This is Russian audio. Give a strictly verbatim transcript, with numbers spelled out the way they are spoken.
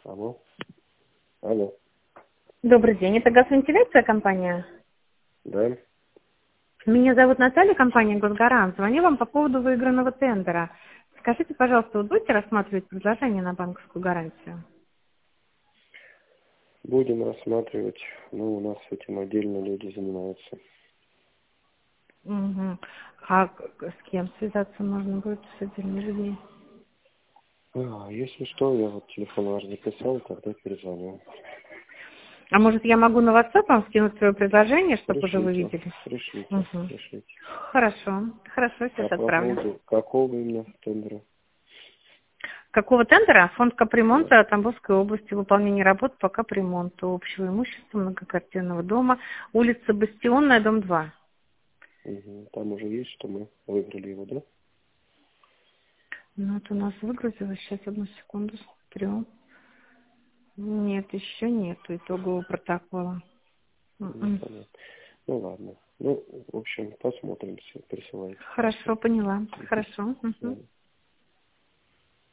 Алло. Алло. Добрый день, это газвентиляция компания? Да. Меня зовут Наталья, компания «Госгарант». Звоню вам по поводу выигранного тендера. Скажите, пожалуйста, вы будете рассматривать предложение на банковскую гарантию? Будем рассматривать. Ну, у нас этим отдельно люди занимаются. Угу. А к- с кем связаться можно будет с отдельными людьми? А, если что, я вот телефон ваш записал, тогда перезвоню. А может, я могу на WhatsApp вам скинуть свое предложение, чтобы уже вы Пришлите. видели? Пришлите. Угу. Пришлите. Хорошо, хорошо, А сейчас по отправлю. поводу какого именно тендера? Какого тендера? Фонд Да. капремонта Тамбовской области. Выполнение работ по капремонту общего имущества многоквартирного дома. Улица Бастионная, дом два. Угу. Там уже есть, что мы выиграли его, да? Ну, это у нас выгрузилось. Сейчас, одну секунду, смотрю. Нет, еще нету итогового протокола. Ну, М-м. понятно. Ну, ладно. Ну, в общем, посмотрим, все, присылайте. Хорошо, поняла. Мгм. Хорошо. Мгм. Ладно.